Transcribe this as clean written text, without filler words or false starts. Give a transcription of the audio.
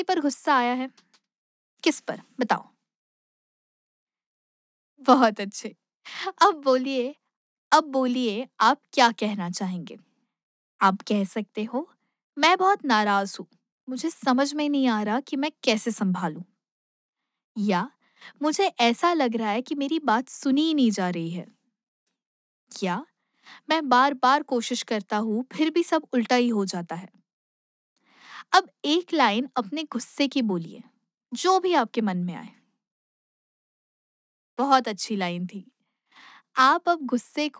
पर गुस्सा आया है? किस पर? बताओ। बहुत अच्छे। अब बोलिए अब बोलिए आप क्या कहना चाहेंगे? आप कह सकते हो, मैं बहुत नाराज़ हूँ। मुझे समझ में नहीं आ रहा कि मैं कैसे सँभालूँ? या मुझे ऐसा लग रहा है कि मेरी बात सुनी ही नहीं जा रही है। या मैं बार-बार कोशिश करता हूँ, फिर भी सब उल्टा ही हो जाता है। अब एक लाइन अपने गुस्से की बोलिए, जो भी आपके मन में आए। बहुत अच्छी लाइन थी। आप अब गुस्से